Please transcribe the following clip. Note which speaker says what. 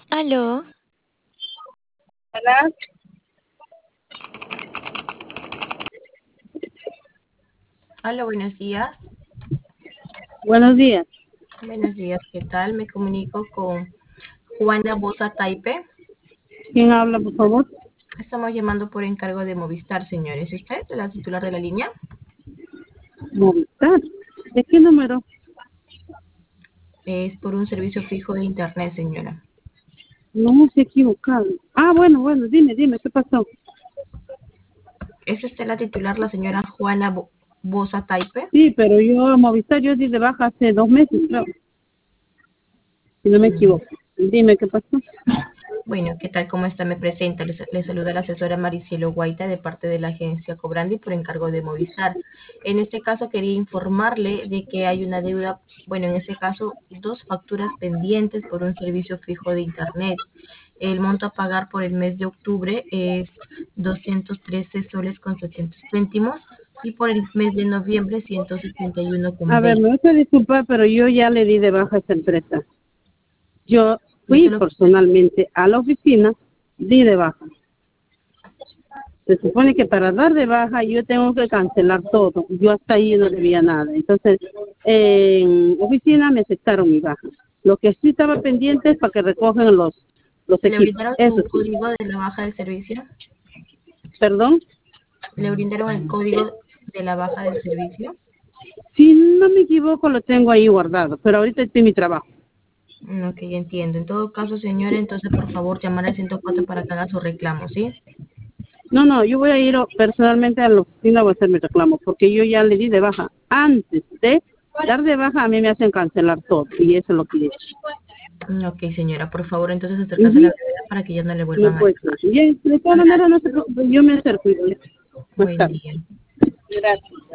Speaker 1: Aló,
Speaker 2: Hola,
Speaker 3: Hola, buenos días.
Speaker 2: buenos días.
Speaker 3: Buenos días, ¿qué tal? Me comunico con Juana Bosa Taipe.
Speaker 2: ¿Quién habla, por favor?
Speaker 3: Estamos llamando por encargo de Movistar, señores. ¿Usted, la titular de la línea?
Speaker 2: Movistar. ¿De qué número?
Speaker 3: Es por un servicio fijo de internet, señora.
Speaker 2: No, se equivocado. Ah, bueno, dime, ¿qué pasó?
Speaker 3: ¿Es usted la titular, la señora Juana Bosa Taipe?
Speaker 2: Sí, pero yo a Movistar yo di de baja hace 2 meses, creo, si no me
Speaker 3: Mm,
Speaker 2: equivoco. Dime, ¿qué pasó?
Speaker 3: Bueno, ¿qué tal? ¿Cómo está? Me presenta. Le saluda la asesora Maricielo Guaita de parte de la agencia Cobrandi por encargo de Movistar. En este caso quería informarle de que hay una deuda, bueno, en este caso dos facturas pendientes por un servicio fijo de internet. El monto a pagar por el mes de octubre es 213 soles con 700 céntimos y por el mes de noviembre 171
Speaker 2: A
Speaker 3: con
Speaker 2: ver,
Speaker 3: 20.
Speaker 2: me voy a disculpar, pero yo ya le di de baja a esa empresa. Yo
Speaker 3: Y
Speaker 2: fui
Speaker 3: solo
Speaker 2: personalmente a la oficina, di de baja. Se supone que para dar de baja yo tengo que cancelar todo. Yo hasta ahí no debía nada. Entonces, en oficina me aceptaron mi baja. Lo que sí estaba pendiente es para que recogen los
Speaker 3: le
Speaker 2: equipos.
Speaker 3: brindaron
Speaker 2: Eso
Speaker 3: su
Speaker 2: sí.
Speaker 3: código de la baja del servicio.
Speaker 2: ¿Perdón?
Speaker 3: Le brindaron el código de la baja del servicio.
Speaker 2: Si no me equivoco, lo tengo ahí guardado. Pero ahorita estoy en mi trabajo.
Speaker 3: Ok, entiendo. En todo caso, señora, entonces por favor llamar al 104 para que haga su reclamo, ¿sí?
Speaker 2: No, yo voy a ir personalmente a la oficina a hacer mi reclamo. Porque yo ya le di de baja. Antes de dar de baja, a mí me hacen cancelar todo. Y eso es lo que hice.
Speaker 3: Ok, señora, por favor, entonces acércase a la
Speaker 2: Ujú.
Speaker 3: brevedad para que ya no le
Speaker 2: No
Speaker 3: vuelvan a
Speaker 2: puede ser.
Speaker 3: llamar.
Speaker 2: Bien, de todas maneras, no se preocupe. Yo me acerco. Más
Speaker 3: Buen
Speaker 2: tarde.
Speaker 3: día.
Speaker 2: Gracias.